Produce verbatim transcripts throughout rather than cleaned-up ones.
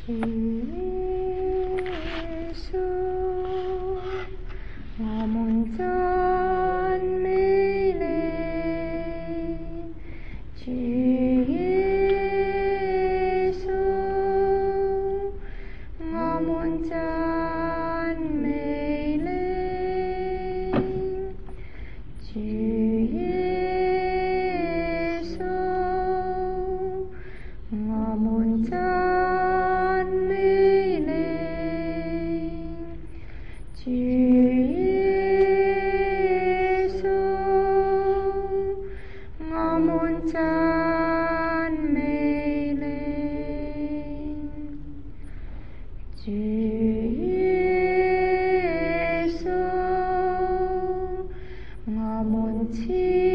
主耶穌，我們讚美你。主耶穌，我們讚美你。主耶穌，我們讚美你。主耶穌，我們讚美你。主耶穌，我們朝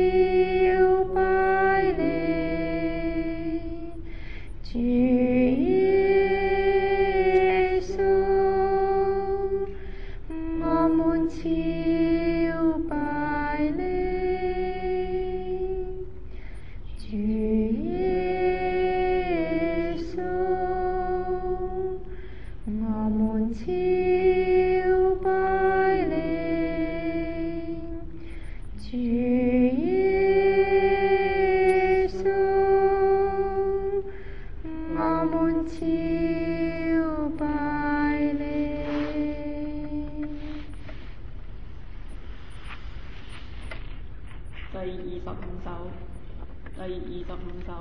拜你。主耶穌，我們朝拜你。主耶穌，我們朝拜你。主耶穌，我們朝拜你。 第二十五首，第二十五首。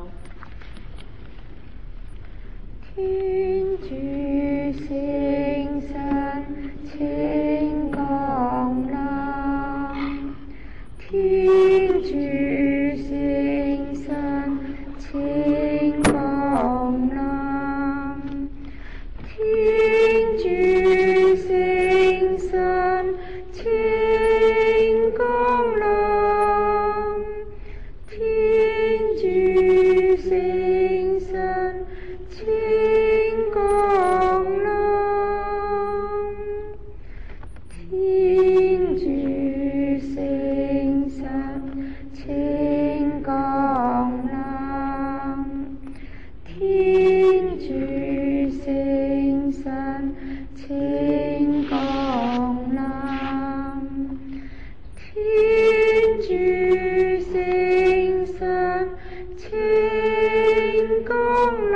天主聖神，請降臨。天主聖神，請降臨。天主聖神，請降臨。天主聖神，請降臨。天主聖神，請降臨。天主聖神，請降臨。天主聖神，請降臨。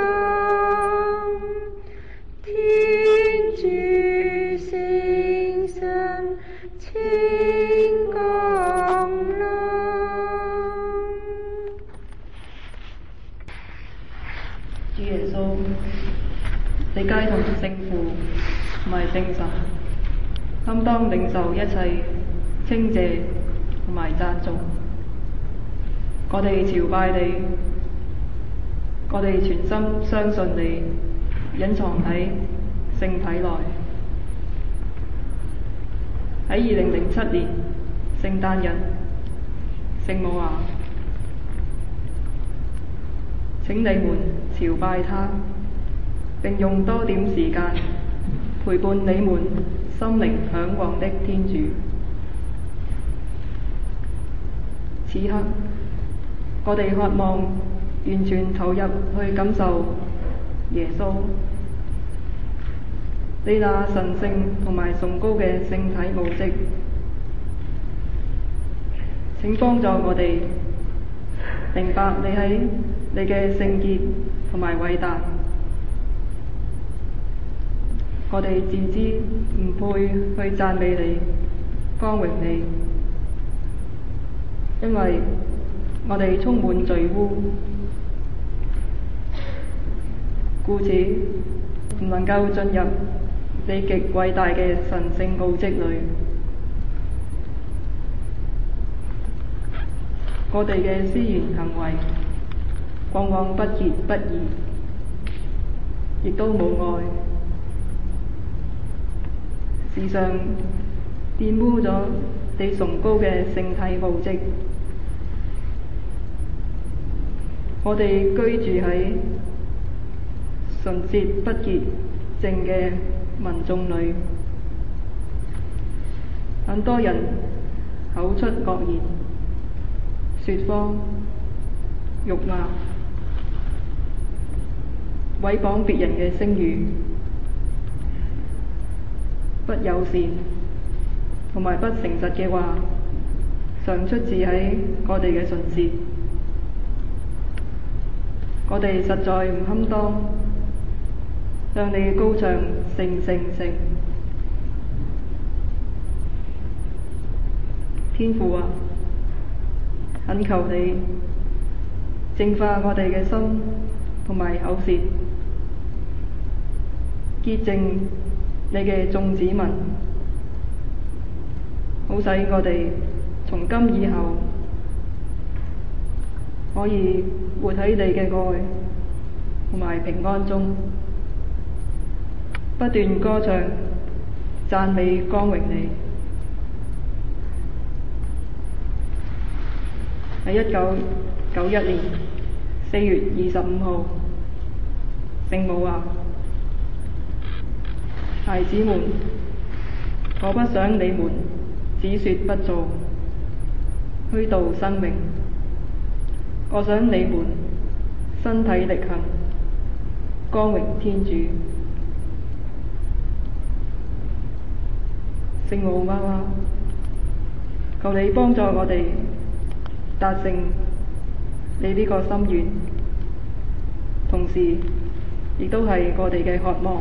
天主聖神，請降臨。 主耶穌，你皆同聖父同埋聖神，堪當領受一切稱謝同埋讚頌。我哋朝拜你，我哋全心相信你隱藏喺聖體內。喺二零零七年聖誕日，聖母啊，請你們朝拜他，並用多點時間陪伴你們心靈嚮往的天主。此刻，我哋渴望完全投入去感受耶穌，你那神聖同埋崇高嘅聖體奧蹟。請幫助我哋明白你喺你嘅聖潔同埋偉大。我哋自知唔配去讚美你、光榮你，因為我哋充滿罪污，故此唔能夠進入你極偉大嘅神聖奧蹟裏。我哋嘅思言行為往往不潔不義，亦都冇愛，時常玷污咗你崇高嘅聖體奧蹟。我哋居住喺純潔不潔淨嘅民眾裏，很多人口出惡言，說謊、辱罵， 毀謗別人嘅聲譽，不友善同埋不誠實嘅話，常出自喺我哋嘅唇舌。我哋實在唔堪當向你高唱聖聖聖。天父啊，懇求你淨化我哋嘅心同埋口舌，潔淨你嘅眾子民，好使我哋從今以後可以活喺你嘅愛同埋平安中，不斷歌唱讚美光榮你。喺一九九一年四月二十五號，聖母啊，孩子們，我不想你們只說不做，虛度生命。我想你們身體力行，光榮天主。聖母媽媽，求你幫助我哋達成你呢個心願，同時亦都係我哋嘅渴望。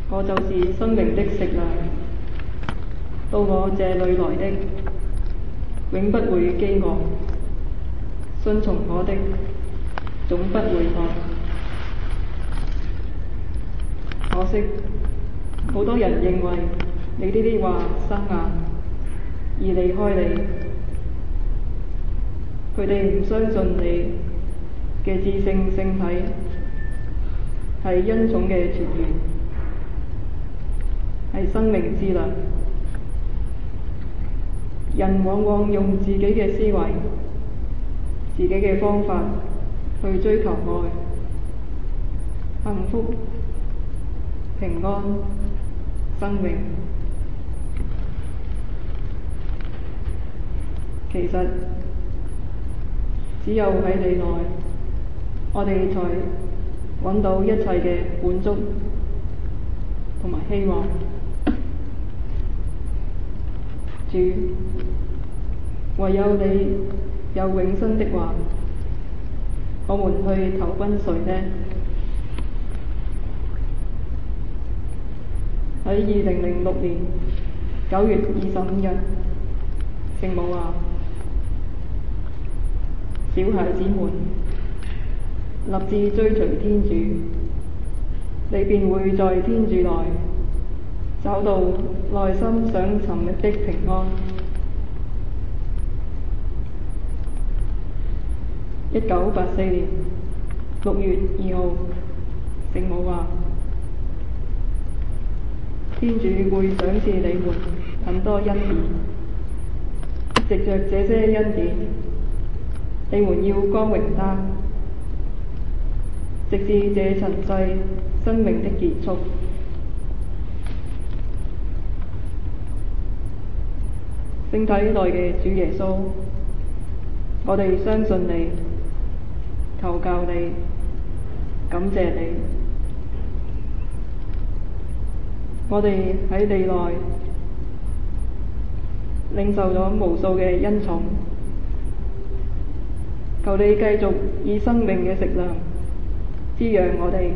我就是生命的食糧，到我這裏來的，永不會飢餓，信從我的，總不會餓。可惜，好多人認為你呢啲話生硬，而離開你。佢哋唔相信你嘅至聖聖體係恩寵嘅泉源，係生命之糧。人往往用自己嘅思維、自己嘅方法去追求愛、幸福、平安、生命。其實只有喺你內，我哋才揾到一切嘅滿足同埋希望。主，唯有你有永生的話，我們去投奔誰呢？喺二零零六年九月二十五日，聖母話：小孩子們，立志追隨天主，你便會在天主內找到內心想尋覓的平安。一九八四年六月二號，聖母話：天主會賞賜你們很多恩典，藉着這些恩典，你們要光榮他，直至這塵世生命的結束。聖體內嘅主耶穌，我哋相信你，求教你，感謝你。我哋喺你內領受咗無數嘅恩寵，求你繼續以生命嘅食糧滋養我哋，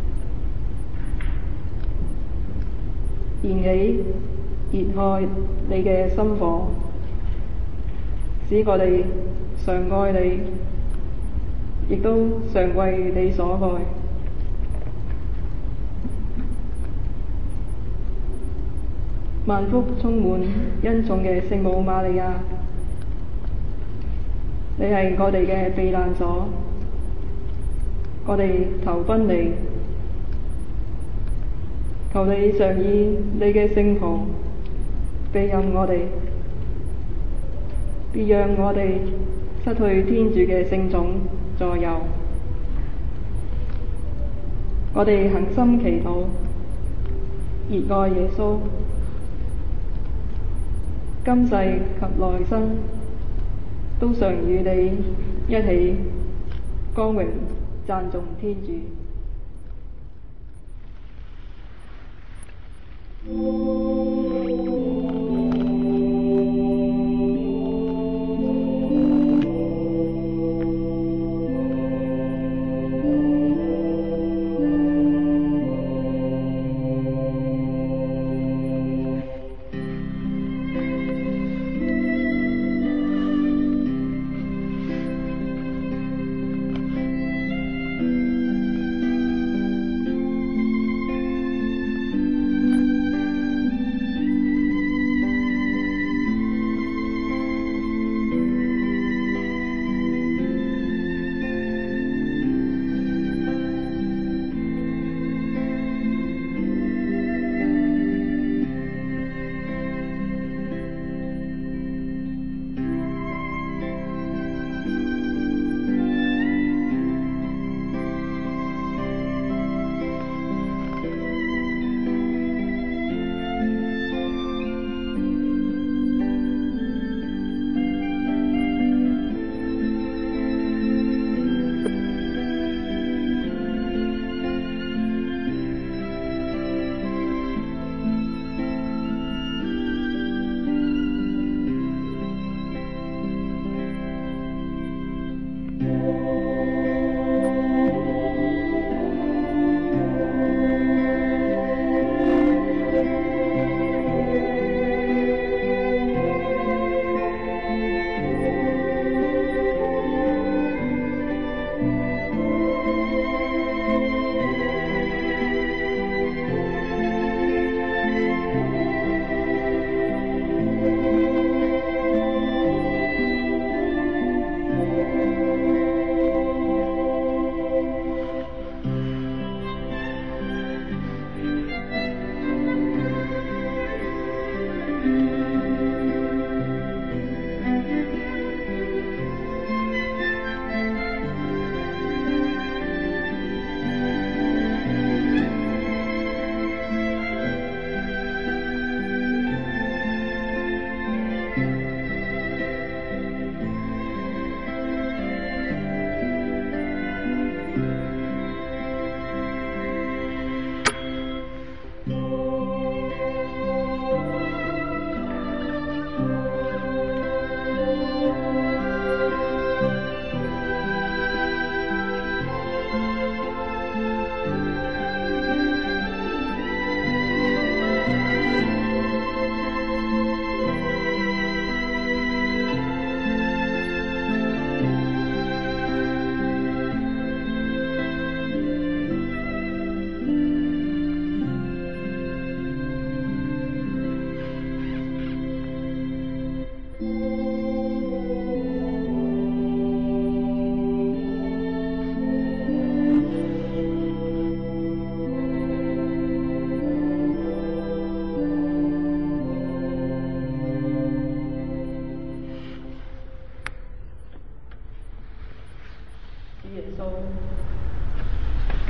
燃起熱愛你嘅心火，使我哋常愛你，亦都常為你所愛。萬福充滿恩寵嘅聖母瑪利亞，你係我哋嘅避難所，我哋投奔你，求你常以你嘅聖袍庇蔭我哋，別讓我哋失去天主嘅聖寵助佑。我哋恆心祈禱，熱愛耶穌，今世及來生都常與你一起光榮讚頌天主。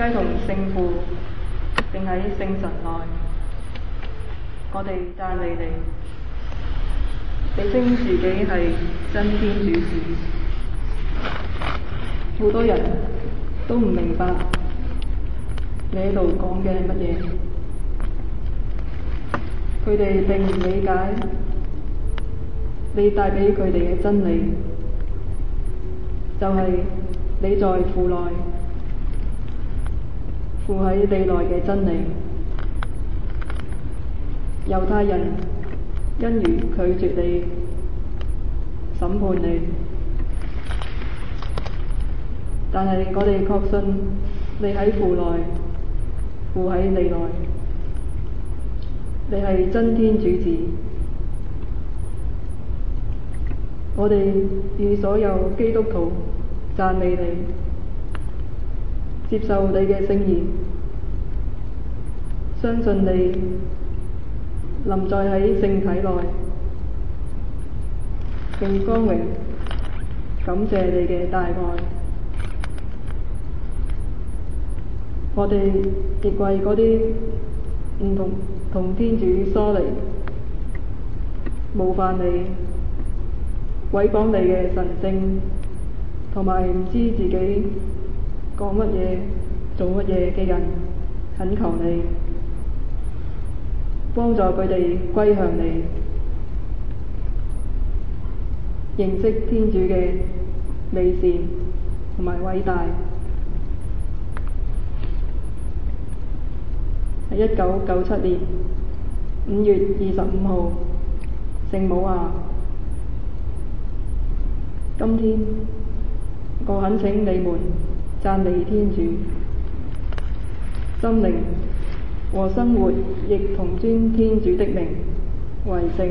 皆同聖父並喺聖神內。我哋讚美你，你稱自己係真天主子。好多人都唔明白你喺度講嘅係乜嘢，佢哋並唔理解你帶俾佢哋嘅真理，就係、是、你在父內，父喺你內嘅真理。猶太人因如拒絕你，審判你，但係我哋確信你喺父內，父喺你內，你係真天主子。我哋與所有基督徒讚美你，接受你嘅聖言，相信你臨在喺聖體內，並光榮感謝你嘅大愛。我哋亦為嗰啲唔同同天主疏離、冒犯你、毀謗你嘅神聖，同埋唔知自己講乜嘢、做乜嘢嘅人，懇求你幫助佢哋歸向你，認識天主嘅美善同埋偉大。喺一九九七年五月二十五號，聖母啊，今天我懇請你們讚美天主，心靈和生活亦同尊天主的名為聖。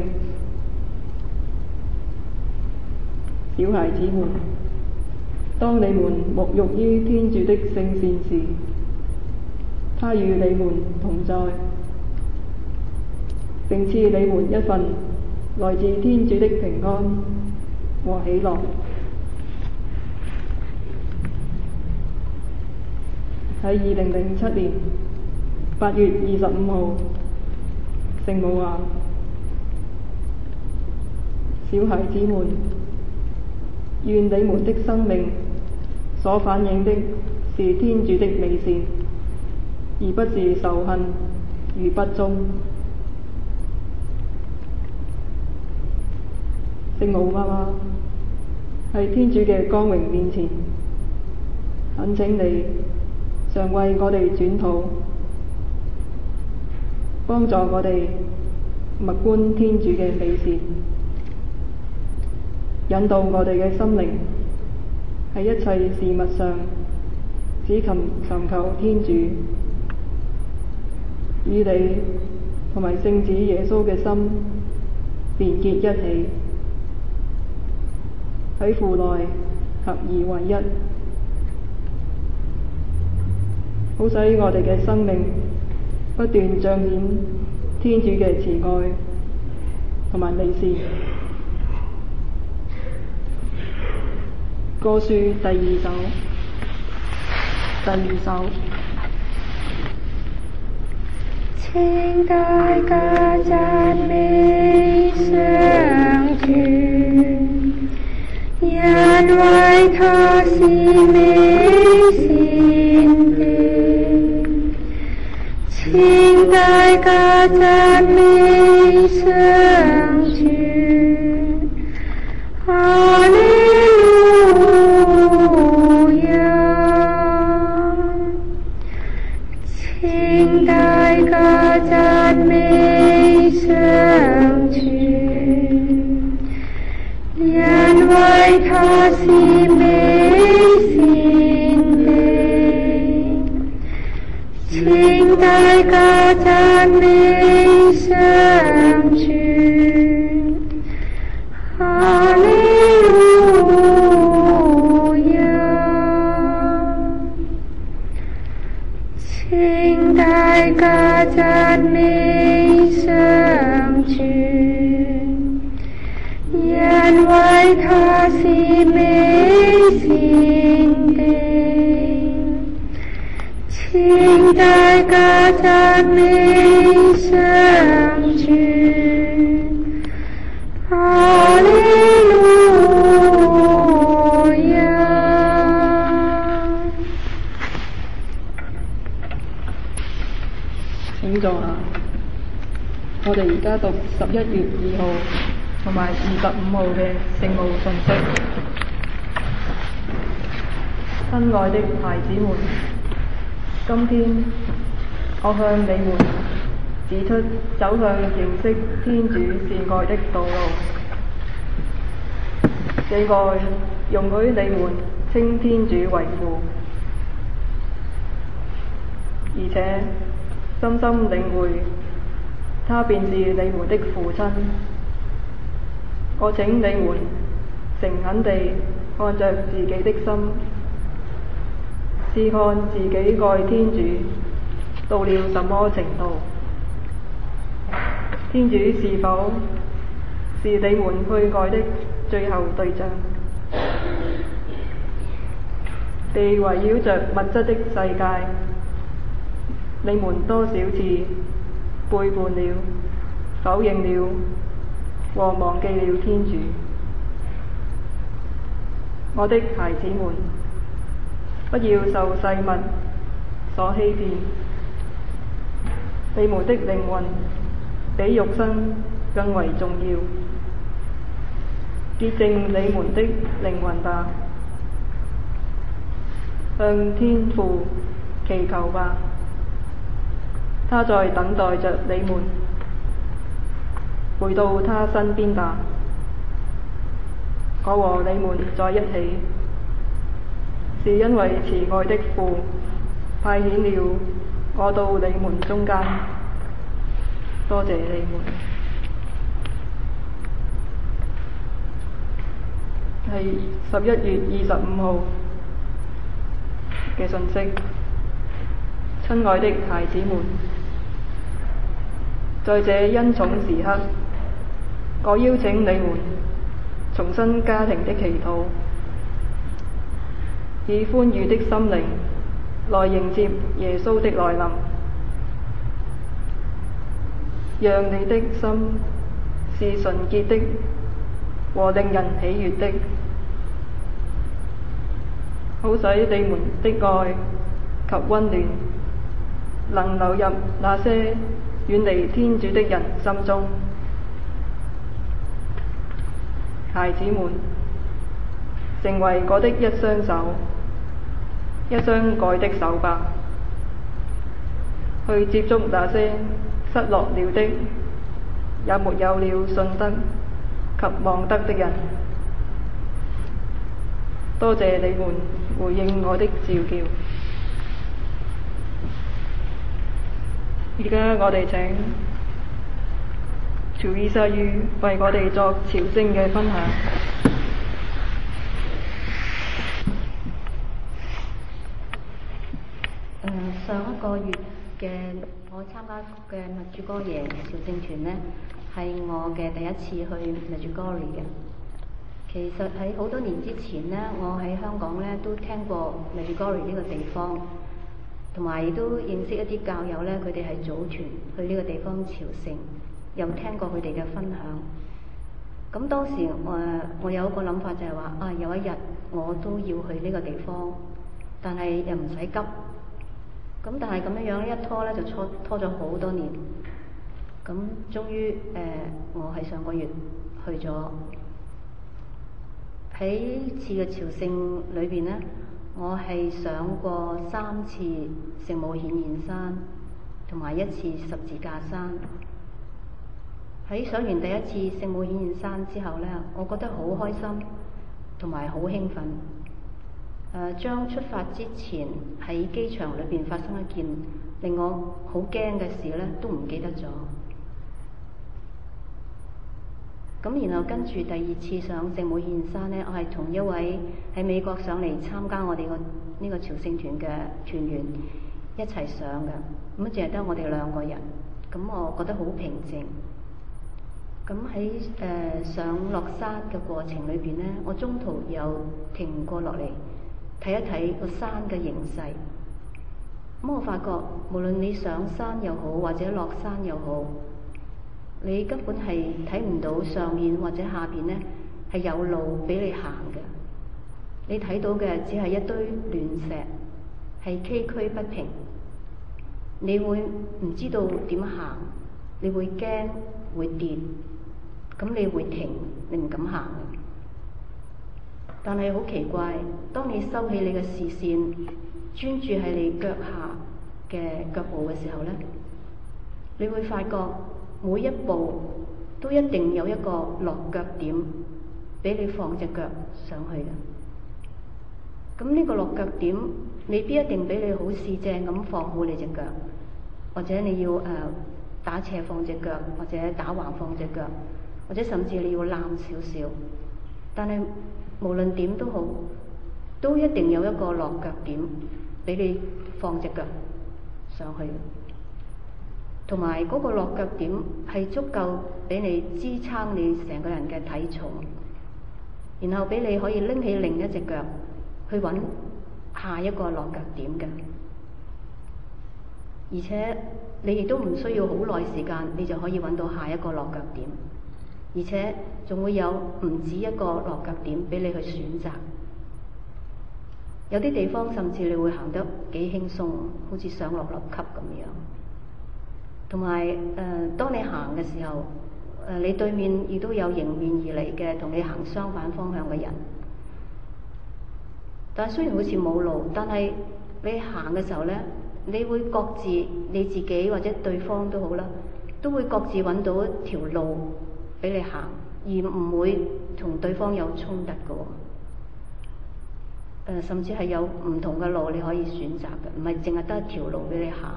小孩子們，當你們沐浴於天主的聖善時，他與你們同在，並賜你們一份來自天主的平安和喜樂。喺二零零七年八月二十五號，聖母話：小孩子們，願你們的生命所反映的是天主的美善，而不是仇恨與不忠。聖母媽媽喺天主嘅光榮面前，懇請你常為我哋轉禱，幫助我哋默觀天主嘅美善，引導我哋嘅心靈喺一切事物上只尋尋求天主，與你同埋聖子耶穌嘅心連結一起，喺父內合而為一，好使我哋嘅生命不斷彰顯天主嘅慈愛同埋美善。歌書第二首，第二首。 請大家讚美上主，因為他是美善的。請大家讚美上主，哈利路亞。請大家讚美上主，因為他是美善的。請大家讚美上主，哈利路亞。請大家讚美上主，因為他是美善的。 讚美上主，哈利路亞。 請坐下。我哋而家讀十一月二號同埋二十五號嘅聖母信息。親愛的孩子們，今天我向你們指出走向認識天主是愛的道路。這愛容許你們稱天主為父，而且深深領會他便是你們的父親。我請你們誠懇地按着自己的心，試看自己愛天主到了什麼程度。天主是否是你們去愛的最後對象？被圍繞着物質的世界，你們多少次背叛了、否認了和忘記了天主。我的孩子們，不要受世物所欺騙，你們的靈魂比肉身更為重要。潔淨你們的靈魂吧，向天父祈求吧，他在等待着你們，回到他身邊吧。我和你們在一起，是因為慈愛的父派遣了我到你們中間。多謝你們。係十一月二十五號嘅信息。親愛的孩子們，在這恩寵時刻，我邀請你們重新家庭的祈禱，以歡愉的心靈來迎接耶穌的來臨，讓你的心是純潔的和令人喜悅的，好使你們的愛及溫暖能流入那些遠離天主的人心中。孩子們，成為我的一雙手，一雙愛的手吧，去接觸那些失落了的，也沒有了信德及望德的人。多謝你們回應我的召叫。而家我哋請喬伊莎於為我哋作朝聖嘅分享。 誒、呃，上一個月嘅我參加嘅默主哥耶朝聖團呢，係我嘅第一次去默主哥耶嘅。其實喺好多年之前呢，我喺香港呢都聽過默主哥耶呢個地方，同埋亦都認識一啲教友呢，佢哋係組團去呢個地方朝聖，又聽過佢哋嘅分享。咁當時我我有一個諗法就係話啊，有一日我都要去呢個地方，但係又唔使急。咁但係咁樣樣一拖咧就拖拖咗好多年。咁終於誒、呃，我喺上個月去咗。喺次嘅朝聖裏邊呢，我係上過三次聖母顯現山，同埋一次十字架山。喺上完第一次聖母顯現山之後呢，我覺得好開心，同埋好興奮。誒、呃，將出發之前喺機場裏邊發生一件令我好驚嘅事呢，都唔記得咗。咁然後跟住第二次上聖母顯現山呢，我係同一位喺美國上嚟參加我哋個呢個朝聖團嘅團員一齊上嘅，咁淨係得我哋兩個人，咁我覺得好平靜。咁喺誒上落山嘅過程裏邊呢，我中途有停過落嚟睇一睇個山嘅形勢。 咁我發覺無論你上山又好，或者落山又好，你根本係睇唔到上面或者下邊呢係有路俾你行嘅。你睇到嘅只係一堆亂石，係崎嶇不平。你會唔知道點行，你會驚會跌，咁你會停，你唔敢行。但係好奇怪，當你收起你嘅視線，專注喺你腳下嘅腳步嘅時候呢，你會發覺每一步都一定有一個落腳點俾你放隻腳上去嘅。咁呢個落腳點未必一定俾你好四正咁放好你隻腳，或者你要誒、呃、打斜放隻腳，或者打橫放隻腳，或者甚至你要攬少少。但係無論點都好，都一定有一個落腳點俾你放隻腳上去，同埋嗰個落腳點係足夠俾你支撐你成個人嘅體重，然後俾你可以拎起另一隻腳去揾下一個落腳點嘅。而且你亦都唔需要好耐時間，你就可以揾到下一個落腳點，而且仲會有唔止一個落腳點俾你去選擇。有啲地方甚至你會行得幾輕鬆，好似上落樓級咁樣。同埋誒，當你行嘅時候，誒、呃、你對面亦都有迎面而嚟嘅同你行相反方向嘅人。但係雖然好似冇路，但係你行嘅時候呢，你會各自你自己或者對方都好啦，都會各自揾到一條路俾你行，而唔會同對方有衝突嘅。誒、呃，甚至係有唔同嘅路你可以選擇嘅，唔係淨係得一條路俾你行。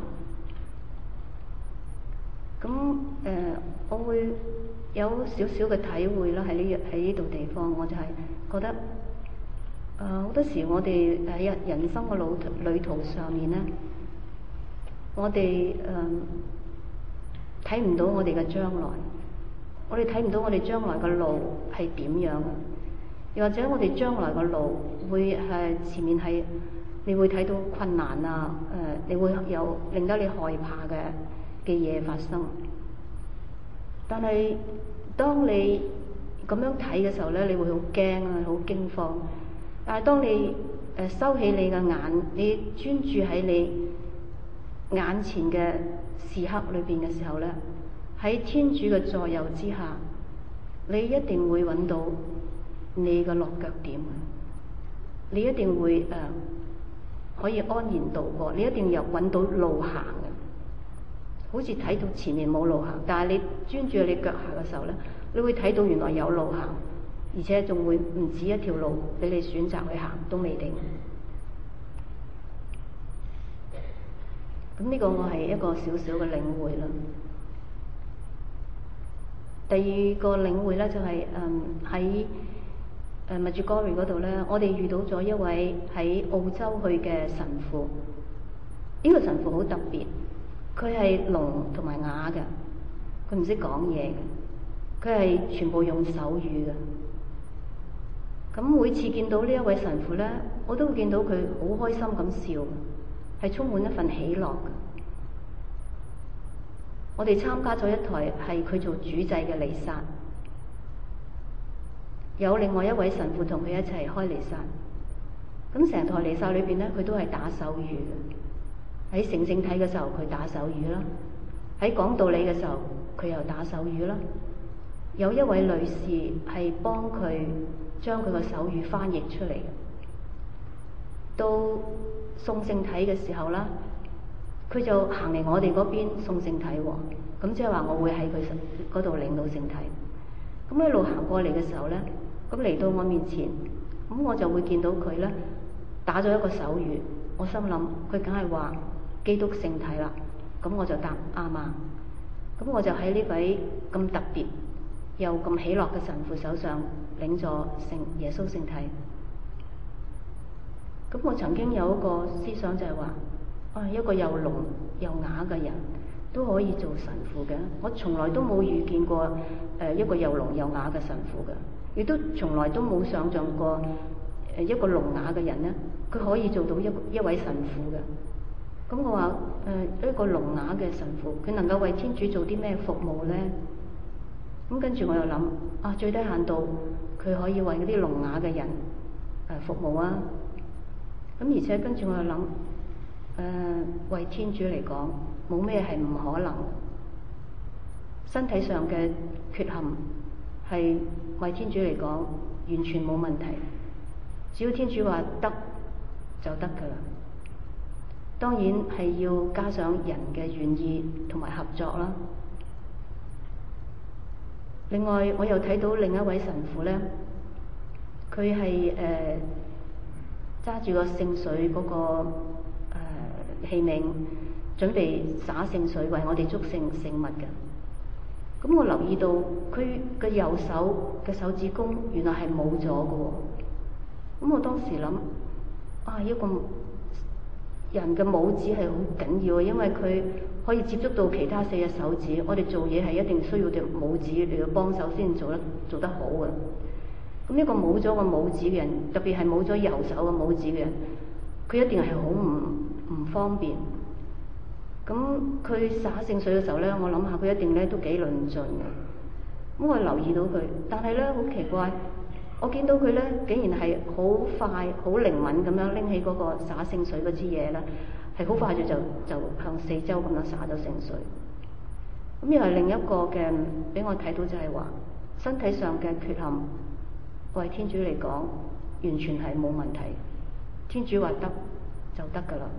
咁誒、呃，我會有少少嘅體會啦，喺呢喺呢度地方，我就係覺得。誒好、呃、多時我哋喺人生嘅路旅途上面呢，我哋誒睇唔到我哋嘅將來，我哋睇唔到我哋將來嘅路係點樣嘅，又或者我哋將來嘅路會係前面係你會睇到困難啊，誒、呃、你會有令得你害怕嘅嘅嘢發生。但係當你咁樣睇嘅時候呢，你會好驚啊，好驚慌。但係當你誒、呃、收起你嘅眼，你專注喺你眼前嘅時刻裏邊嘅時候咧，喺天主嘅助佑之下，你一定會揾到你嘅落腳點。你一定會誒、呃、可以安然度過，你一定有揾到路行嘅。好似睇到前面冇路行，但係你專注喺你腳下嘅時候咧，你會睇到原來有路行。而且仲會唔止一條路俾你選擇去行，都未定。咁呢個我係一個小小嘅領會啦。第二個領會咧就係誒喺誒 Medjugorje 嗰度咧，我哋遇到咗一位喺澳洲去嘅神父。呢、這個神父好特別，佢係聾同埋啞嘅，佢唔識講嘢嘅，佢係全部用手語嘅。咁每次見到呢一位神父咧，我都會見到佢好開心咁笑，係充滿一份喜樂嘅。我哋參加咗一台係佢做主祭嘅彌撒，有另外一位神父同佢一齊開彌撒。咁成台彌撒裏邊咧，佢都係打手語嘅。喺聖聖體嘅時候，佢打手語啦；喺講道理嘅時候，佢又打手語啦。有一位女士係幫佢將佢個手語翻譯出嚟嘅。到送聖體嘅時候啦，佢就行嚟我哋嗰邊送聖體喎。咁即係話我會喺佢嗰度領到聖體。咁一路行過嚟嘅時候咧，咁嚟到我面前，咁我就會見到佢咧打咗一個手語。我心諗佢梗係話基督聖體啦。咁我就答啱啊。咁我就喺呢位咁特別又咁喜樂嘅神父手上領咗聖耶穌聖體。咁我曾經有一個思想就係話，啊一個又聾又啞嘅人都可以做神父嘅。我從來都冇遇見過誒、呃、一個又聾又啞嘅神父嘅，亦都從來都冇想像過誒一個聾啞嘅人咧，佢可以做到一一位神父嘅。 咁我話誒一個聾啞嘅神父，佢能夠為天主做啲咩服務咧？咁跟住我又諗啊，最低限度佢可以為嗰啲聾啞嘅人誒、呃、服務啊。咁而且跟住我又諗誒、呃，為天主嚟講，冇咩係唔可能。身體上嘅缺陷係為天主嚟講完全冇問題，只要天主話得就得㗎啦。當然係要加上人嘅願意同埋合作啦。另外，我又睇到另一位神父咧，佢係誒揸住個聖水嗰、那個誒、呃、器皿，準備灑聖水為我哋祝聖聖物嘅。咁我留意到佢嘅右手嘅手指公原來係冇咗嘅喎。咁我當時諗啊，一個人嘅拇指係好緊要嘅，因為佢可以接觸到其他四隻手指。我哋做嘢係一定需要隻拇指嚟到幫手先做得做得好嘅。咁一個冇咗個拇指嘅人，特別係冇咗右手嘅拇指嘅人，佢一定係好唔唔方便。咁佢灑聖水嘅時候咧，我諗下佢一定咧都幾論盡嘅。咁我留意到佢，但係咧好奇怪，我見到佢咧竟然係好快、好靈敏咁樣拎起嗰個灑聖水嗰支嘢咧，係好快就就就向四周咁樣灑咗聖水。咁又係另一個嘅俾我睇到就係話，身體上嘅缺陷為天主嚟講完全係冇問題，天主話得就得㗎啦。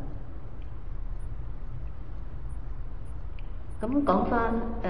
咁講翻誒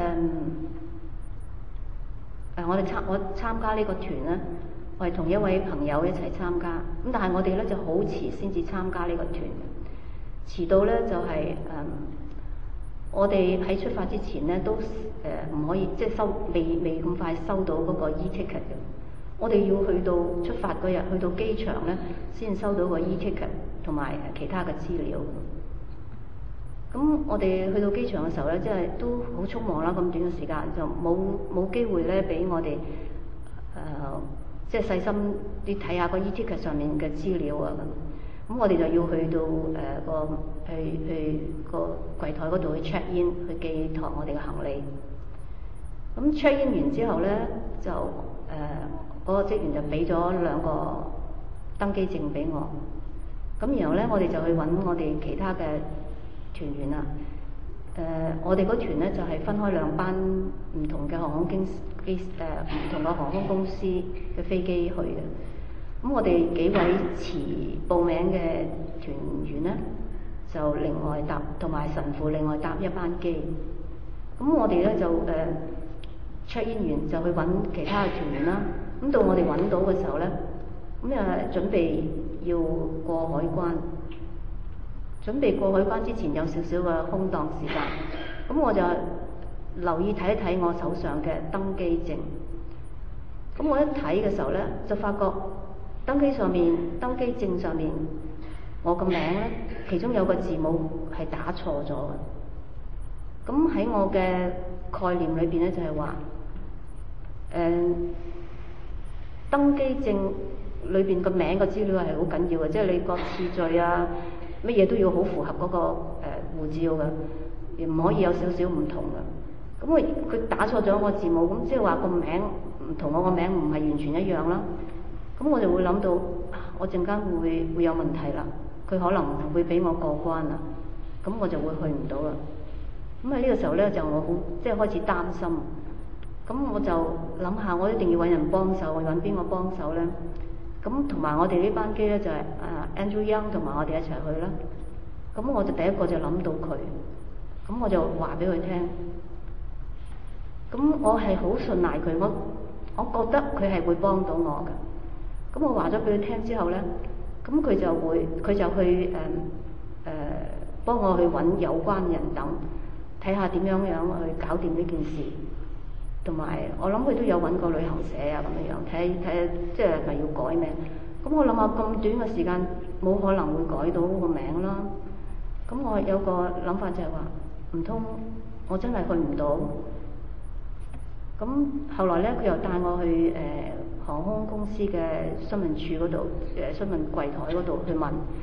誒，我哋參我參加呢個團咧，我係同一位朋友一齊參加。咁但係我哋咧就好遲先至參加呢個團嘅，遲到咧就係、是、誒、呃，我哋喺出發之前咧都誒唔、呃、可以即係收未未咁快收到嗰個 e-ticket 嘅。我哋要去到出發嗰日去到機場咧，先收到個 e-ticket 同埋其他嘅資料。咁我哋去到機場嘅時候咧，即係都好匆忙啦，咁短嘅時間就冇冇機會咧俾我哋誒、呃，即係細心啲睇下個 e-ticket 上面嘅資料啊咁。咁我哋就要去到誒、呃、個去去個櫃台嗰度去 check in 去寄託我哋嘅行李。咁 check in 完之後咧，就誒嗰、呃那個職員就俾咗兩個登機證俾我。咁然後咧，我哋就去揾我哋其他嘅團員啦，誒、呃，我哋嗰團咧就係、是、分開兩班唔同嘅航空公司機誒唔同嘅航空公司嘅飛機去嘅。咁我哋幾位遲報名嘅團員咧，就另外搭同埋神父另外搭一班機。咁我哋咧就誒、呃、check in 完就去揾其他嘅團員啦。咁到我哋揾到嘅時候咧，咁誒準備要過海關。準備過海關之前有少少嘅空檔時間，咁我就留意睇一睇我手上嘅登機證。咁我一睇嘅時候咧，就發覺登機上面、登機證上面我個名咧，其中有個字母係打錯咗嘅。咁喺我嘅概念裏邊咧，就係話，誒，登機證裏邊個名個資料係好緊要嘅，即係你個次序啊。乜嘢都要好符合嗰、那個誒、呃、護照嘅，亦唔可以有少少唔同嘅。咁我佢打錯咗個字母，咁即係話個名唔同我個名唔係完全一樣啦。咁我就會諗到，我陣間會會有問題啦。佢可能唔會俾我過關啦，咁我就會去唔到啦。咁喺呢個時候咧，就我好即係開始擔心。咁我就諗下，我一定要揾人幫手，我揾邊個幫手咧？咁同埋我哋呢班機咧就係、是、啊 Andrew Young 同埋我哋一齊去啦。咁我就第一個就諗到佢，咁我就話俾佢聽。咁我係好信賴佢，我我覺得佢係會幫到我嘅。咁我話咗俾佢聽之後咧，咁佢就會佢就去誒誒、呃呃、幫我去揾有關人等，睇下點樣樣去搞掂呢件事。同埋，我諗佢都有揾過旅行社啊咁樣樣，睇睇下即係咪要改名。咁我諗下咁短嘅時間，冇可能會改到個名啦。咁我有個諗法就係話，唔通我真係去唔到？咁後來咧，佢又帶我去誒、呃、航空公司嘅詢問處嗰度，誒詢問櫃台嗰度去問，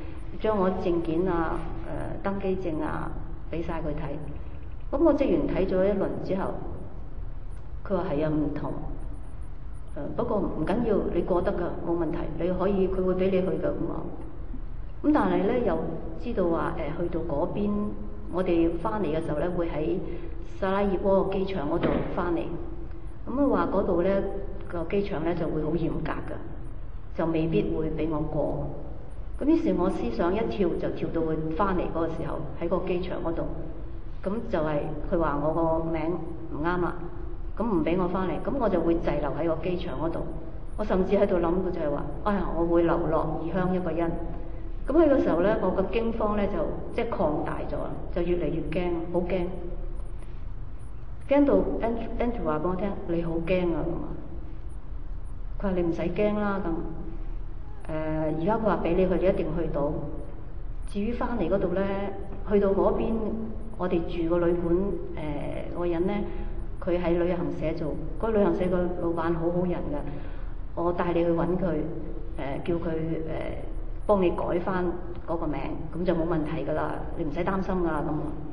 將我證件啊、誒、呃、登機證啊俾晒佢睇。咁我職員睇咗一輪之後，佢話係啊，唔同。誒、呃、不過唔緊要，你過得㗎，冇問題，你可以，佢會俾你去㗎咁話。咁但係咧又知道話誒、呃、去到嗰邊，我哋翻嚟嘅時候咧會喺薩拉熱窩個機場嗰度翻嚟。咁啊話嗰度咧個機場咧就會好嚴格㗎，就未必會俾我過。咁於是我思想一跳就跳到去翻嚟嗰個時候，喺個機場嗰度，咁就係佢話我個名唔啱啦，咁唔俾我翻嚟，咁我就會滯留喺個機場嗰度。我甚至喺度諗到就係話，哎呀，我會流落異鄉一個人。咁喺個時候咧，我個驚慌咧就即係擴大咗，就越嚟越驚，好驚，驚到 Andrew 話俾我聽，你好驚啊咁啊！佢話你唔使驚啦咁。誒而家佢話俾你去，你一定去到。至於翻嚟嗰度咧，去到嗰邊，我哋住個旅館，誒、呃、個人咧，佢喺旅行社做，嗰、那個旅行社個老闆好好人㗎。我帶你去揾佢，誒、呃、叫佢誒、呃、幫你改翻嗰個名，咁就冇問題㗎啦，你唔使擔心㗎咁。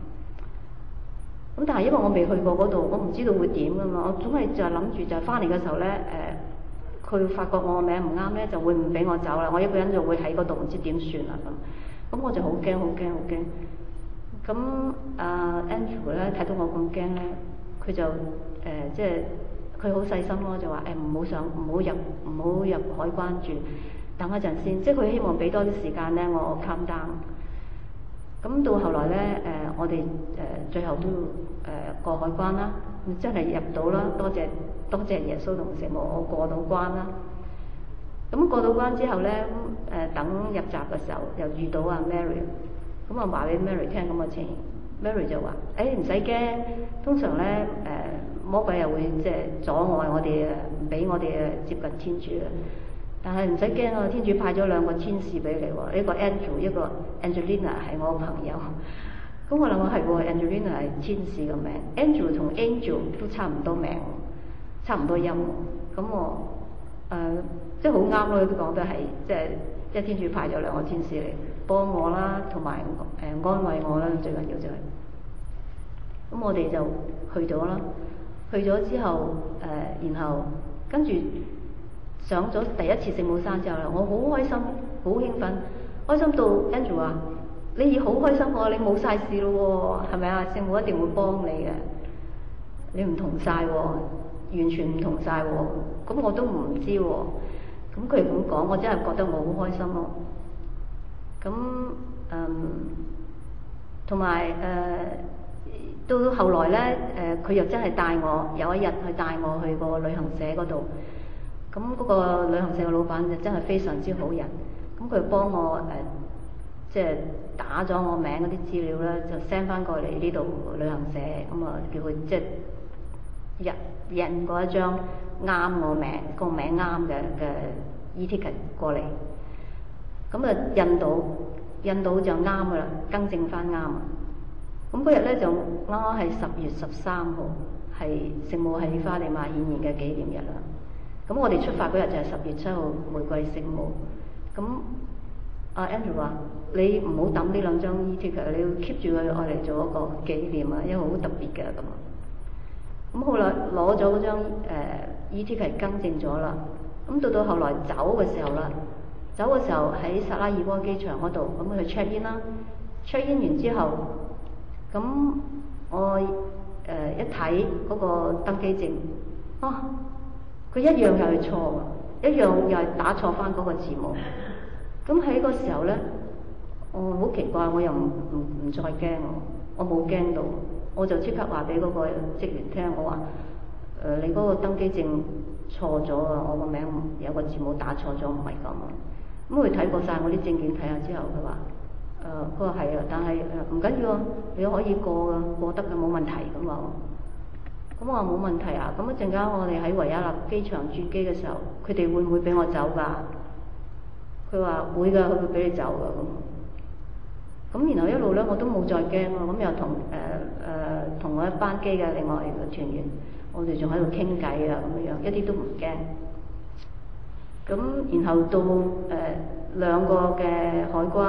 咁但係因為我未去過嗰度，我唔知道會點㗎嘛，我總係就係諗住就係翻嚟嘅時候咧，誒、呃。佢發覺我個名唔啱咧，就會唔俾我走啦。我一個人就會喺嗰度，唔知點算啦咁。咁我就好驚，好驚，好驚。咁阿 Andrew 咧睇到我咁驚咧，佢就誒、呃、即係佢好細心咯，就話誒唔好上，唔好入，唔好入海關住，等一陣先。即係佢希望俾多啲時間咧，我 calm down。咁到後來咧，誒、呃、我哋誒、呃、最後都誒、呃、過海關啦，真係入到啦，多謝。多謝耶穌同聖母，我過到關啦。咁過到關之後咧，誒、呃、等入閘嘅時候，又遇到阿 Mary。咁啊話俾 Mary 聽咁嘅情形 ，Mary 就話：誒唔使驚，通常咧誒、呃、魔鬼又會即係阻礙我哋誒，唔俾我哋誒接近天主嘅。但係唔使驚啊，天主派咗兩個天使俾你喎，一個 Andrew， 一個 Angelina 係我朋友。咁我諗我係喎 ，Angelina 係天使嘅名 ，Andrew 同 Angel 都差唔多名。差唔多音，咁我誒、呃、即係好啱咯，都講得係即係即係天主派咗兩個天使嚟幫我啦，同埋誒安慰我啦，最緊要就係、是。咁我哋就去咗啦，去咗之後誒、呃，然後跟住上咗第一次聖母山之後咧，我好開心，好興奮，開心到 Andrew 話：你好開心喎、啊，你冇晒事咯喎，係咪啊？聖母一定會幫你嘅，你唔同晒喎。完全唔同晒喎，咁我都唔知喎，咁佢咁講，我真係覺得我好開心咯。咁嗯，同埋誒，到後來咧，誒、呃、佢又真係帶我，有一日去帶我去個旅行社嗰度，咁嗰個旅行社嘅老闆就真係非常之好人，咁佢幫我誒、呃，即係打咗我名嗰啲資料咧，就 send 翻過嚟呢度旅行社，咁啊叫佢即係印印過一張啱我名個名啱嘅嘅 e-ticket 過嚟，咁啊印到印到就啱噶啦，更正翻啱。咁嗰日咧就啱啱係十月十三號，係聖母喺花地瑪顯現嘅紀念日啦。咁我哋出發嗰日就係十月七號玫瑰聖母。咁阿 Andrew 話：你唔好抌呢兩張 e-ticket，你要 keep 住佢愛嚟做一個紀念啊，因為好特別嘅咁。咁後來攞咗嗰張誒 e-ticket 更正咗啦。咁到到後來走嘅時候啦，走嘅時候喺薩拉熱窩機場嗰度，咁去 check in 啦。check in 完之後，咁我誒、呃、一睇嗰個登機證，啊，佢一樣又係錯嘅，一樣又係打錯翻嗰個字母。咁喺個時候咧，我好奇怪，我又唔唔唔再驚，我冇驚到。我就即刻話俾嗰個職員聽，我話誒、呃、你嗰個登機證錯咗啊！我個名有個字母打錯咗，唔係咁啊！咁佢睇過晒我啲證件，睇下之後，佢話誒佢話係啊，但係誒唔緊要啊，你可以過噶，過得嘅冇問題咁話。咁我話冇問題啊！咁一陣間我哋喺維也納機場轉機嘅時候，佢哋會唔會俾我走㗎？佢話會㗎，佢會俾你走㗎咁。咁然後一路咧我都冇再驚咯，咁又同誒誒同我一班機嘅另外一個團員，我哋仲喺度傾偈啊咁樣，一啲都唔驚。咁然後到誒、呃、兩個嘅海關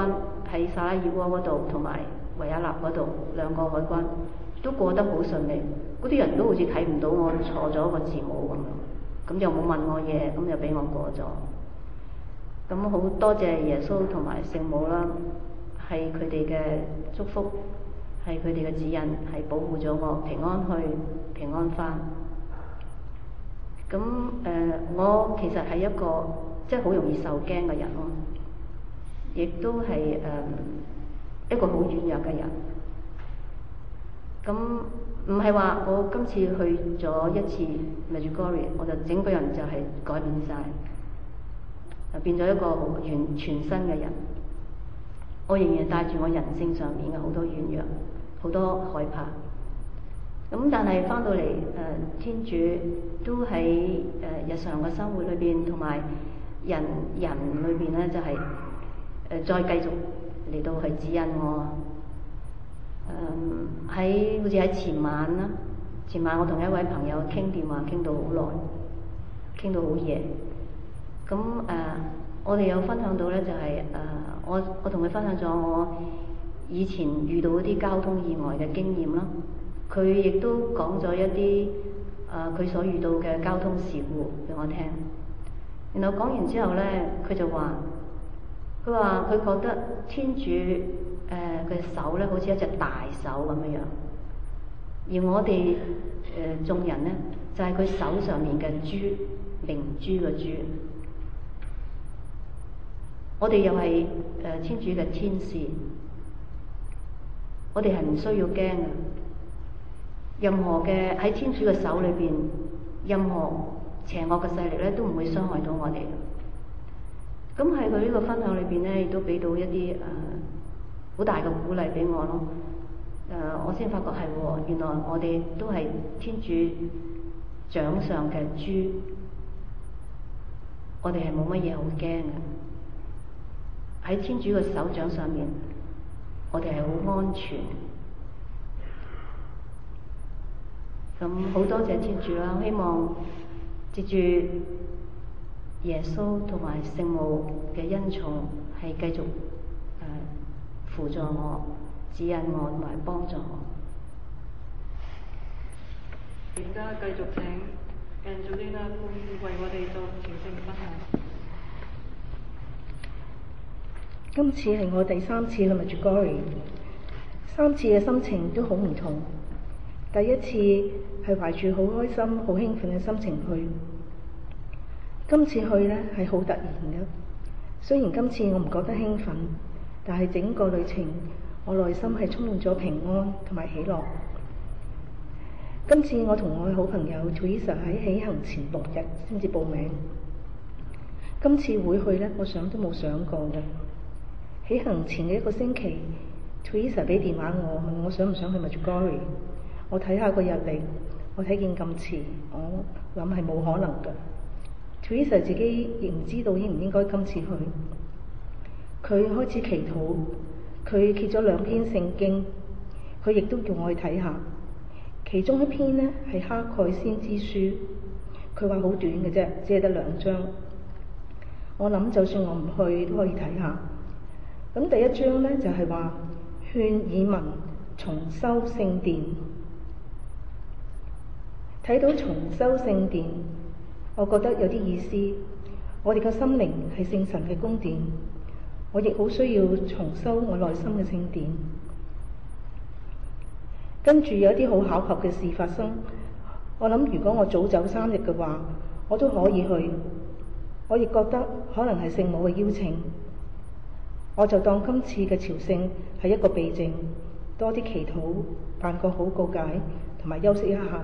喺薩拉熱窩嗰度同埋維也納嗰度兩個海關都過得好順利，嗰啲人都好似睇唔到我錯咗個字母咁樣，咁又冇問我嘢，咁又俾我過咗。咁好多謝耶穌同埋聖母啦，係佢哋嘅祝福，係佢哋嘅指引，係保護咗我平安去平安返。咁誒、呃，我其實係一個即係好容易受驚嘅人咯，亦都係誒、呃、一個好軟弱嘅人。咁唔係話我今次去咗一次 Medjugorje， 我就整個人就係改變晒，變咗一個好完全新嘅人。我仍然帶住我人性上面嘅好多軟弱，好多害怕。咁但係翻到嚟誒、呃，天主都喺誒、呃、日常嘅生活裏邊，同埋人人裏邊咧，就係、是、誒、呃、再繼續嚟到去指引我。誒、呃、喺好似喺前晚啦，前晚我同一位朋友傾電話傾到好耐，傾到好夜。咁誒、呃，我哋有分享到咧，就係、是、誒、呃、我我同佢分享咗我以前遇到嗰啲交通意外嘅經驗啦。佢亦都講咗一啲誒佢所遇到嘅交通事故俾我聽。然後講完之後咧，佢就話：佢話佢覺得天主誒嘅手咧，好似一隻大手咁樣樣。而我哋誒眾人咧，就係、是、佢手上面嘅珠，明珠嘅珠。我哋又係誒天主嘅天使，我哋係唔需要驚嘅。任何嘅喺天主嘅手裏邊，任何邪惡嘅勢力咧，都唔會傷害到我哋。咁喺佢呢個分享裏邊咧，亦都俾到一啲誒好大嘅鼓勵俾我咯。誒、呃，我先發覺係喎，原來我哋都係天主掌上嘅珠，我哋係冇乜嘢好驚嘅。喺天主嘅手掌上面，我哋係好安全。咁好多謝天主啦！希望藉住耶穌同埋聖母嘅恩寵，係繼續誒、呃、輔助我、指引我同埋幫助我。 而家繼續請 Angelina 為我哋做朝聖分享。 今次係我第三次去 Medjugorje，三次嘅心情都好唔同。第一次係懷住好開心、好興奮嘅心情去，今次去呢係好突然嘅。雖然今次我唔覺得興奮，但係整個旅程我內心係充滿咗平安同埋喜樂。今次我同我嘅好朋友 Teresa 喺起行前六日先至報名。今次會去呢，我想都冇想過嘅。起行前嘅一個星期 ，Teresa 俾電話我問我想唔想去 Medjugorje。我睇下個日曆，我睇見咁遲，我諗係冇可能嘅。Teresa 自己亦唔知道應唔應該今次去。佢開始祈禱，佢揭咗兩篇聖經，佢亦都叫我去睇下。其中一篇呢係哈蓋先知書，佢話好短嘅啫，只係得兩章。我諗就算我唔去都可以睇下。咁第一章呢就係話勸以民重修聖殿。睇到重修聖殿，我覺得有啲意思。我哋嘅心靈係聖神嘅宮殿，我亦好需要重修我內心嘅聖殿。跟住有啲好巧合嘅事發生，我諗如果我早走三日嘅話，我都可以去。我亦覺得可能係聖母嘅邀請，我就當今次嘅朝聖係一個避靜，多啲祈禱，辦個好告解，同埋休息一下。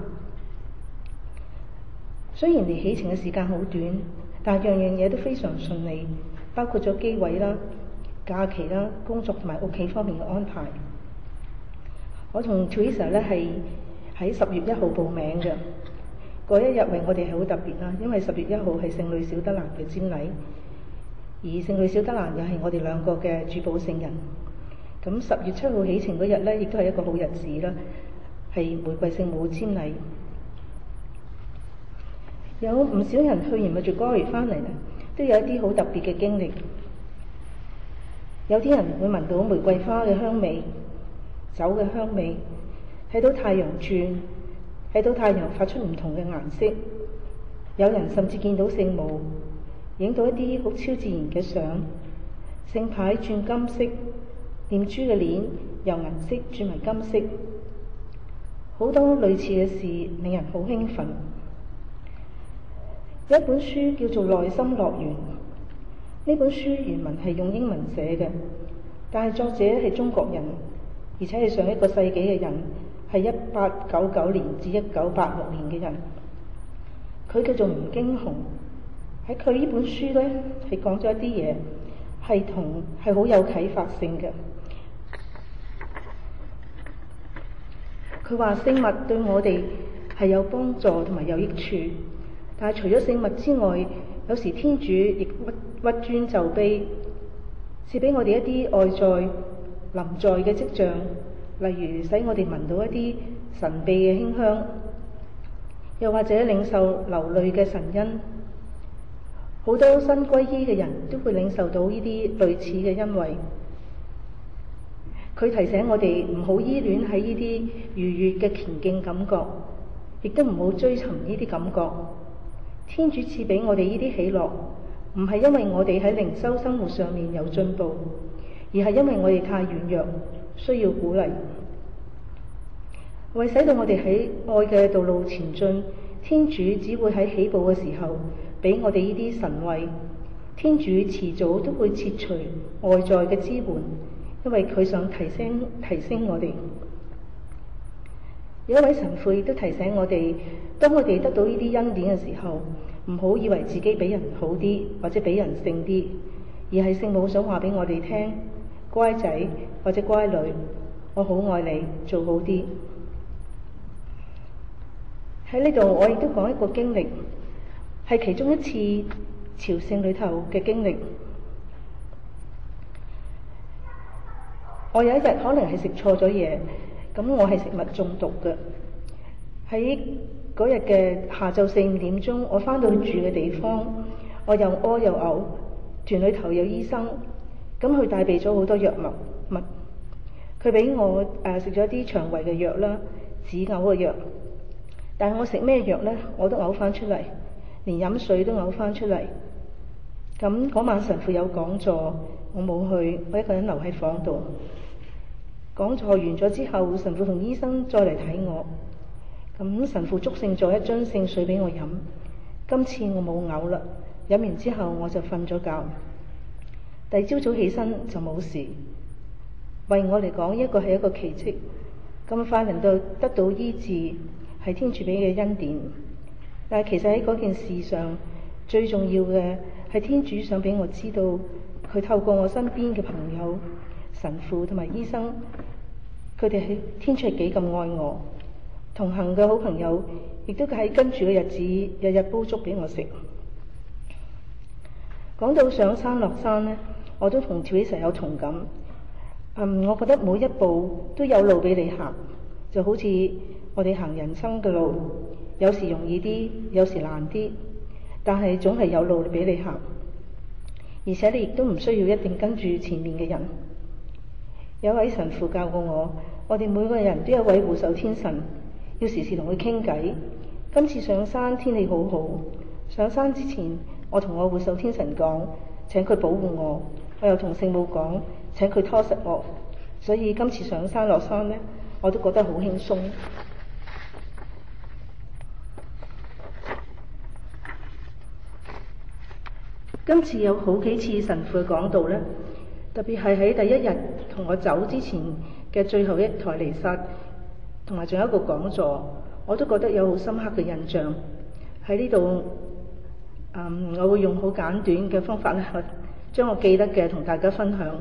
雖然離起程嘅時間好短，但樣樣嘢都非常順利，包括咗機位啦、假期啦、工作同埋屋企方面嘅安排。我同 Teresa 咧係喺十月一號報名嘅，嗰一日為我哋係好特別啦，因為十月一號係聖女小德蘭嘅瞻禮，而聖女小德蘭又係我哋兩個嘅主保聖人。咁十月七號起程嗰日咧，亦都係一個好日子啦，係玫瑰聖母瞻禮。有唔少人去完 Medjugorje 翻嚟咧，都有一啲好特別嘅經歷。 有啲人會聞到玫瑰花嘅香味、酒嘅香味，睇到太陽轉，睇到太陽發出唔同嘅顏色。有人甚至見到聖母，影到一啲好超自然嘅相，聖牌轉金色，念珠嘅鏈由銀色轉為金色，好多類似嘅事令人好興奮。有一本書叫做《內心樂園》，呢本書原文係用英文寫嘅，但係作者係中國人，而且係上一個世紀嘅人，係一八九九年至一九八六年嘅人。佢叫做吳京雄。喺佢呢本書呢，係講咗一啲嘢，係同係好有啟發性嘅。佢話聖物對我哋係有幫助同埋有益處，但係除咗聖物之外，有時天主亦屈屈尊就卑，賜俾我哋一啲外在臨在嘅跡象，例如使我哋聞到一啲神秘嘅馨香，又或者領受流淚嘅神恩。好多新皈依嘅人都會領受到呢啲類似嘅恩惠。佢提醒我哋唔好依戀喺呢啲愉悅嘅虔敬感覺，亦都唔好追尋呢啲感覺。天主賜俾我哋呢啲喜樂，唔係因為我哋喺靈修生活上面有進步，而係因為我哋太軟弱，需要鼓勵。為使到我哋喺愛嘅道路前進，天主只會喺起步嘅時候俾我哋呢啲神慰。天主遲早都會撤除外在嘅支援，因為佢想提升提升我哋。有一位神父亦都提醒我哋，當我哋得到呢啲恩典嘅時候，唔好以為自己比人好啲，或者比人聖啲，而係聖母想話俾我哋聽：乖仔或者乖女，我好愛你，做好啲。喺呢度，我亦都講一個經歷，係其中一次朝聖裏頭嘅經歷。我有一日可能係食錯咗嘢，咁我係食物中毒嘅。喺嗰日嘅下晝四五點鐘，我翻到去住嘅地方，我又屙又嘔，團裏頭有醫生，咁佢帶備咗好多藥物，物佢俾我誒食咗一啲腸胃嘅藥啦，止嘔嘅藥。但係我食咩藥呢？我都嘔翻出嚟，連飲水都嘔翻出嚟。咁嗰晚神父有講座，我冇去，我一個人留喺房度。講座完咗之後，神父同醫生再嚟睇我。咁神父祝聖咗一樽聖水俾我飲。今次我冇嘔啦，飲完之後我就瞓咗覺。第二朝早起身就冇事。為我嚟講，一個係一個奇蹟，咁快能夠得到醫治，係天主俾嘅恩典。但係其實喺嗰件事上，最重要嘅係天主想俾我知道，佢透過我身邊嘅朋友、神父同埋醫生，佢哋係天主係幾咁愛我。同行嘅好朋友亦都喺跟住嘅日子，日日煲粥俾我食。講到上山落山呢，我都同 Teresa 有同感。嗯，我覺得每一步都有路俾你行，就好似我哋行人生嘅路，有時容易啲，有時難啲，但係總係有路俾你行。而且你亦都唔需要一定跟住前面嘅人。有位神父教過我，我哋每個人都有位護守天神，要時時同佢傾偈。今次上山天氣好好，上山之前我同我護守天神講，請佢保護我，我又同聖母講，請佢拖實我。所以今次上山落山呢，我都覺得好輕鬆。今次有好幾次神父嘅講道呢，特別係喺第一日同我走之前嘅最後一台彌撒，同埋仲有一個講座，我都覺得有好深刻嘅印象。喺呢度，嗯，我會用好簡短嘅方法咧，將我記得嘅同大家分享。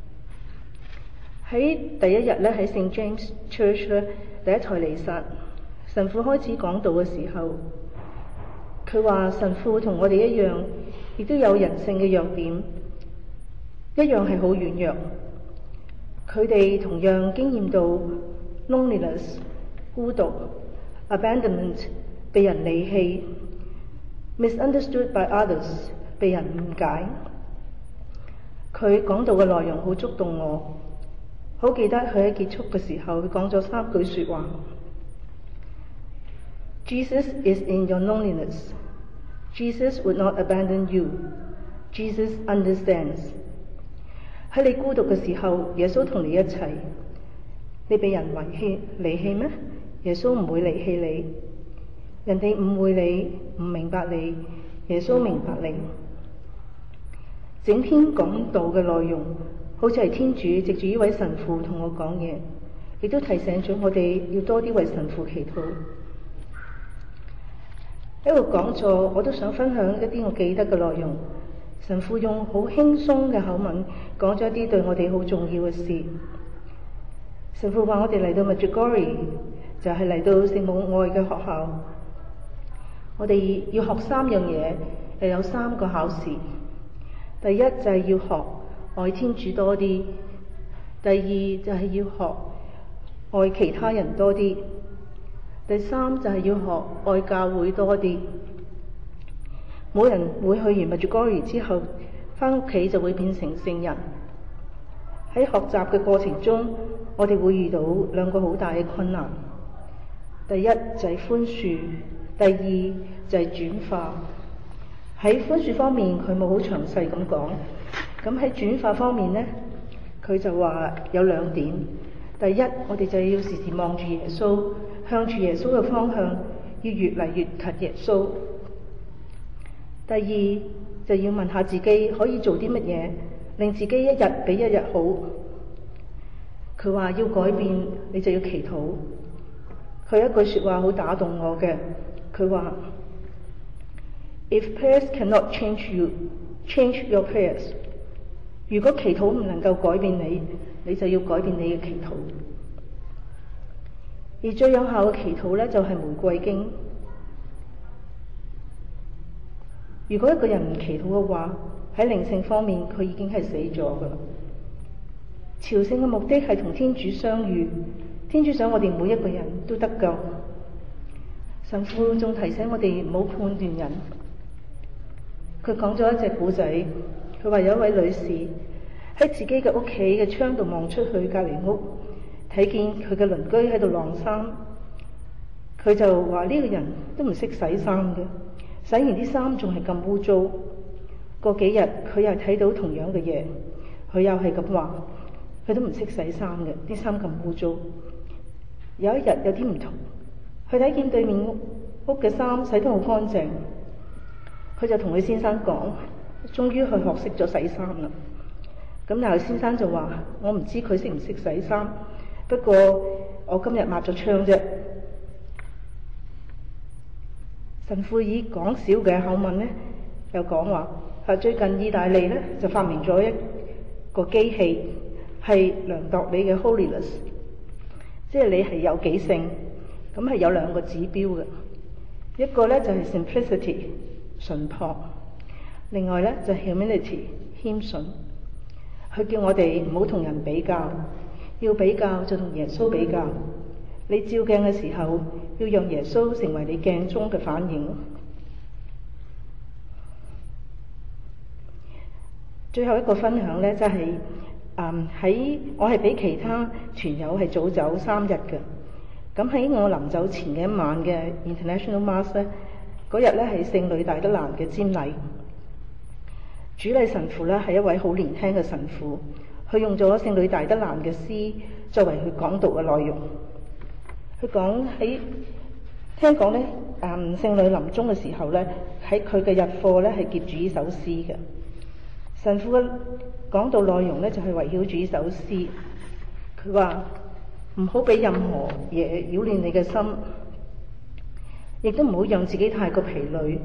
喺第一日咧，喺聖 James Church 咧，第一台彌撒，神父開始講道嘅時候，佢話神父同我哋一樣，亦都有人性嘅弱點，一樣係好軟弱。佢哋同樣經驗到 loneliness 孤獨、abandonment 被人離棄、misunderstood by others 被人誤解。 佢講到嘅內容好觸動我，好記得佢喺結束嘅時候，佢講咗三句説話。Jesus is in your loneliness. Jesus would not abandon you. Jesus understands. 喺你孤獨嘅時候，耶穌同你一齊。你被人遺棄離棄咩？耶穌唔會離棄你。人哋誤會你，唔明白你，耶穌明白你。整篇講道嘅內容，好似係天主藉住呢位神父同我講嘢，亦都提醒咗我哋要多啲為神父祈禱。一個講座，我都想分享一啲我記得嘅內容。神父用好輕鬆嘅口吻講咗一啲對我哋好重要嘅事。神父話我哋嚟到 Medjugorje 就係嚟到聖母愛嘅學校，我哋要學三樣嘢，又有三個考試。第一就係要學愛天主多啲，第二就係要學愛其他人多啲，第三就係要學愛教會多啲。冇人會去完 Medjugorje 之後返屋企就會變成聖人。喺學習嘅過程中，我哋會遇到兩個好大嘅困難。第一就係寬恕，第二就係轉化。喺寬恕方面，佢冇好詳細咁講。咁喺轉化方面呢，佢就話有兩點。第一，我哋就要時時望住耶穌，向住耶穌嘅方向，要越嚟越近耶穌。第二，就要問下自己可以做啲乜嘢，令自己一日比一日好。佢話要改變，你就要祈禱。佢一句說話好打動我嘅，佢話：If prayers cannot change you, change your prayers。如果祈禱唔能夠改變你，你就要改變你嘅祈禱。而最有效嘅祈禱呢，就係玫瑰經。如果一個人唔祈禱嘅話，喺靈性方面佢已經係死咗噶啦。朝聖嘅目的係同天主相遇，天主想我哋每一個人都得救。神父仲提醒我哋唔好判斷人。佢講咗一隻古仔，佢話有一位女士喺自己嘅屋企嘅窗度望出去隔離屋，睇見佢嘅鄰居喺度晾衫，佢就話呢個人都唔識洗衫嘅，洗完啲衫仲係咁污糟。過幾日佢又睇到同樣嘅嘢，佢又係咁話，佢都唔識洗衫嘅，啲衫咁污糟。有一日有啲唔同，佢睇見對面屋屋嘅衫洗得好乾淨，佢就同佢先生講，終於佢學識咗洗衫啦。咁然後先生就話：我唔知佢識唔識洗衫，不過我今日抹咗窗啫。神父以講笑嘅口吻呢，又講話：係最近意大利呢，就發明咗一個機器，係量度你嘅 holiness， 即係你係有幾聖。咁係有兩個指標嘅，一個呢就係 simplicity 純樸，另外呢就係 humility 謙遜。佢叫我哋唔好同人比較，要比較就同耶穌比較。你照鏡嘅時候，要讓耶穌成為你鏡中嘅反應。最後一個分享呢，就係誒喺我係比其他團友係早走三日嘅。咁喺我臨走前嘅一晚嘅 International Mass 咧，嗰日咧係聖女大德蘭嘅瞻禮。主禮神父咧係一位好年輕嘅神父，佢用咗聖女大德蘭嘅詩作為佢講道嘅內容。佢講喺聽講咧，誒聖女臨終嘅時候咧，喺佢嘅日課咧係夾住呢首詩嘅。神父嘅講道內容咧就係圍繞住呢首詩。佢話：唔好俾任何嘢擾亂你嘅心，亦都唔好讓自己太過疲累，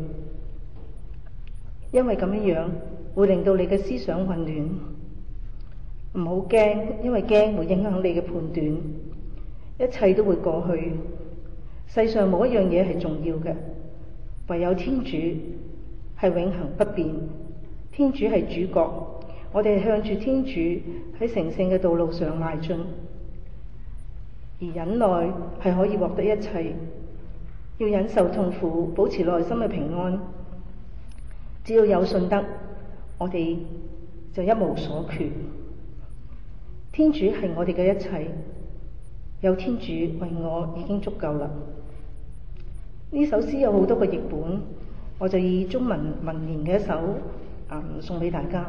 因為咁樣樣會令到你嘅思想混亂。唔好驚，因為驚會影響你嘅判斷。一切都會過去，世上冇一樣嘢係重要嘅，唯有天主係永恆不變。天主係主角，我哋係向住天主喺成聖嘅道路上邁進。而忍耐係可以獲得一切，要忍受痛苦，保持內心嘅平安。只要有信德，我哋就一無所缺。天主係我哋嘅一切，有天主為我已經足夠啦。呢首詩有好多個譯本，我就以中文文言嘅一首、嗯、送俾大家。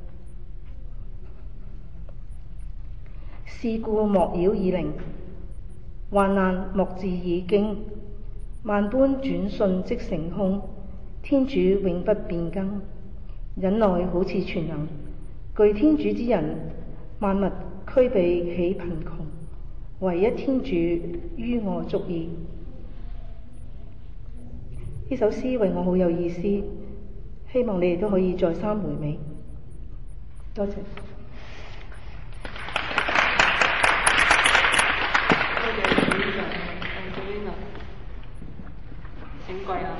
事故莫擾已靈，患難莫自已經。萬般轉瞬即成空，天主永不變更。忍耐好似全能，具天主之人，萬物俱備豈貧窮？唯一天主於我足矣。呢首詩為我好有意思，希望你哋都可以再三回味。多謝。 請跪啊！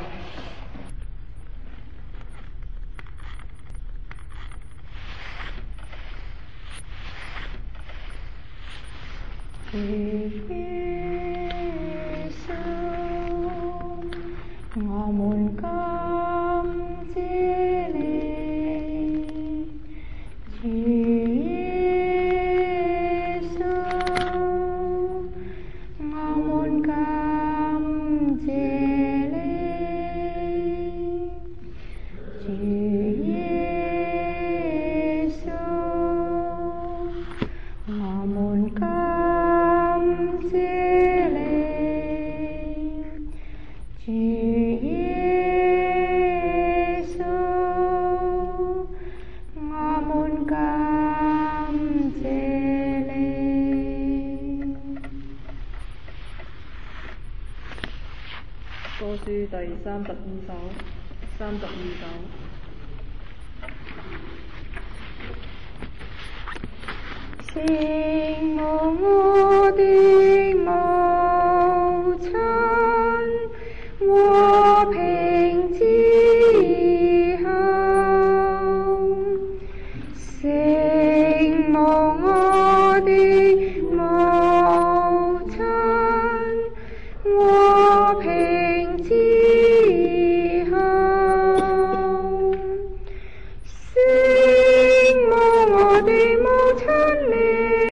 主耶穌，我們感謝你。主耶穌，我們感謝你。主耶穌，我們感謝你。主耶穌，我們感謝你。歌書第三十二首，三十二首。聖母，我的母親，和平之